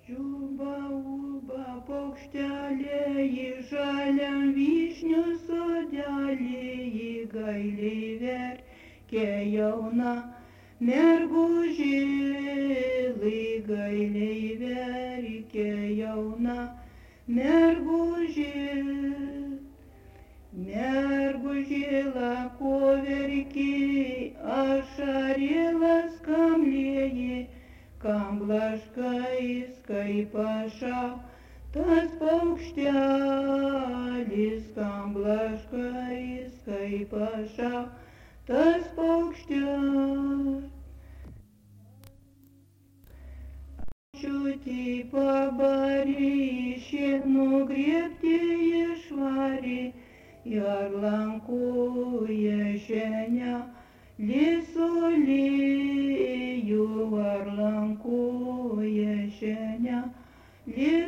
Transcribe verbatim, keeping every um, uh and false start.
Čiuba, uba, paukštelė į žaliam vyšnių sodelį, į gailiai verkia jauna mergužėlai, gailiai verkia jauna mergužėlė. Mergužėla, ko verki, ašarėlas kam lieji, kam blaškais kaip pašautas paukštelis, kam blaškais kaip pašautas paukštelis. Čiutį pabarį, šienų griebti išvarį, ir lankų ješenia lisolėjų, ar lankų ješenia lisolėjų.